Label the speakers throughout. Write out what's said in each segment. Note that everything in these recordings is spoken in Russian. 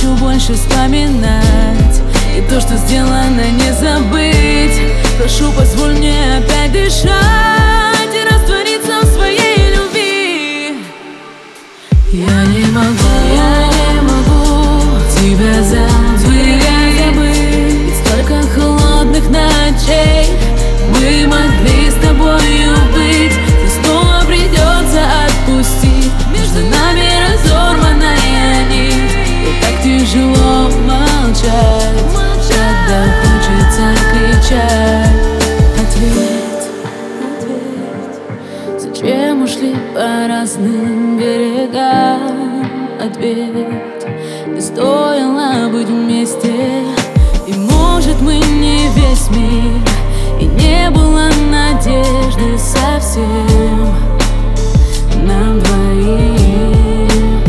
Speaker 1: хочу больше вспоминать, и то, что сделано, не забыть. Прошу, позволь мне опять дышать и раствориться в своей любви. Я не могу тебя забыть. Столько холодных ночей мы могли с тобою быть. Но снова придется отпустить. Между нами разорванная нить, и так тяжело молчать, когда хочется кричать. Ответь, зачем ушли по разным берегам? Ответь, не стоило быть вместе. И может мы не весь мир, и не было надежды совсем нам двоим.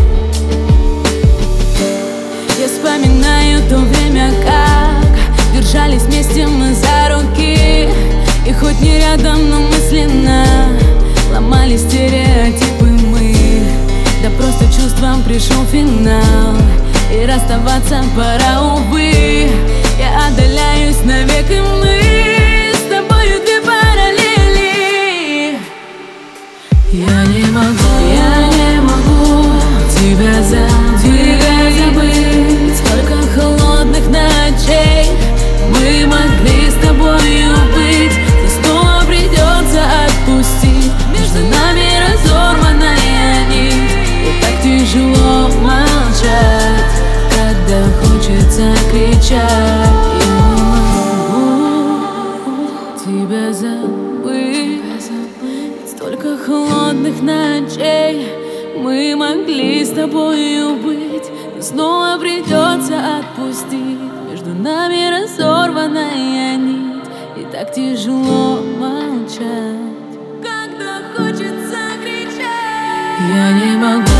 Speaker 1: Я вспоминаю то время, как держались вместе мы за руки. И хоть не рядом, но мысленно ломали стереотипы мы. Да просто чувствам пришел финал, и расставаться пора, увы. Я отдаляюсь навек, и мы с тобою две параллели. Я не могу тебя забыть. Сколько холодных ночей мы могли с тобою быть. Но снова придется отпустить. Между нами разорванная нить, и так тяжело молчать, когда хочется кричать. Я не могу тебя забыть. Столько холодных ночей мы могли с тобою быть. Но снова придется отпустить. Между нами разорванная нить, и так тяжело молчать, когда хочется кричать. Я не могу